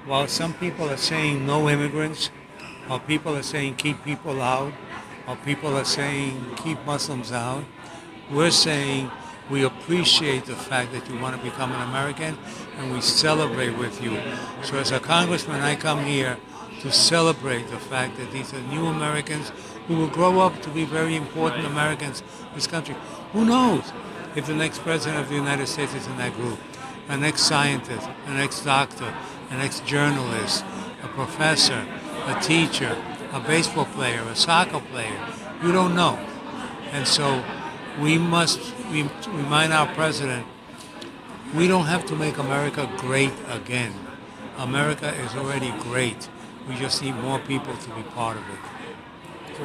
While some people are saying no immigrants, while people are saying keep people out, while people are saying keep Muslims out, we're saying we appreciate the fact that you want to become an American and we celebrate with you. So as a congressman, I come here to celebrate the fact that these are new Americans who will grow up to be very important Americans in this country. Who knows if the next president of the United States is in that group? An ex-scientist, an ex-doctor, an ex-journalist, a professor, a teacher, a baseball player, a soccer player. You don't know. And so we must remind our president, we don't have to make America great again. America is already great. We just need more people to be part of it.